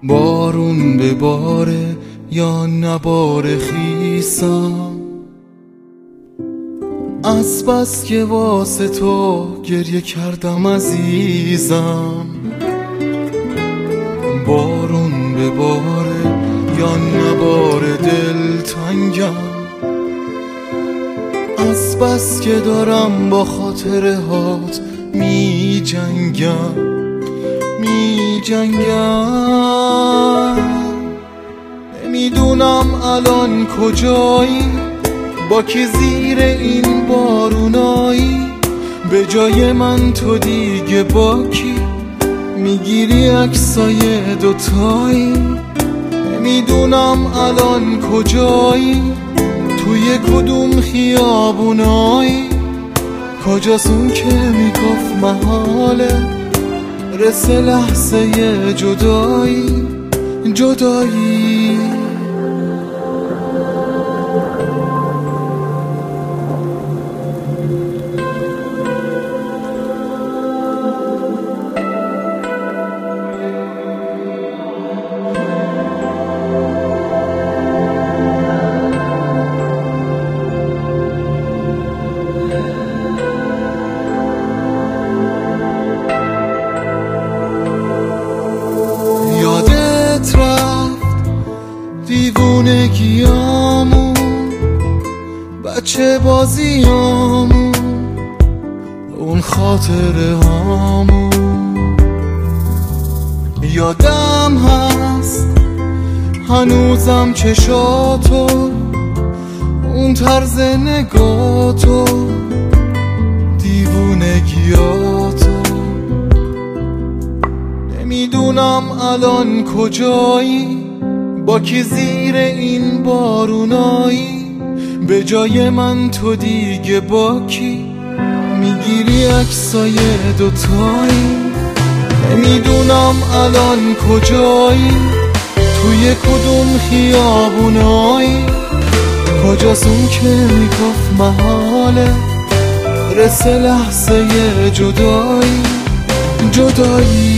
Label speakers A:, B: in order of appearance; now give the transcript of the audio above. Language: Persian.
A: بارون بباره یا نباره خیسم، از بس که واسه تو گریه کردم عزیزم. بارون بباره یا نباره دلتنگم، از بس که دارم با خاطره هات می جنگم. نمیدونم الان کجایی، با کی زیر این بارونایی، به جای من تو دیگه با کی میگیری عکسای دوتایی. نمیدونم الان کجایی، توی کدوم خیابونایی، کجاست اون که میگفت محاله رسه لحظه جدایی. یادت رفت دیوونگیامون، بچه بازیامون، اون خاطره هامون. یادم هست هنوزم چشاتو، اون طرز نگاتو، دیوونگیاتو. نمیدونم الان کجایی، با کی زیر این بارونایی، به جای من تو دیگه با کی میگیری عکسای دوتایی. نمیدونم الان کجایی، توی کدوم خیابونایی، کجاست اون که میگفت محاله رسه لحظه جدایی.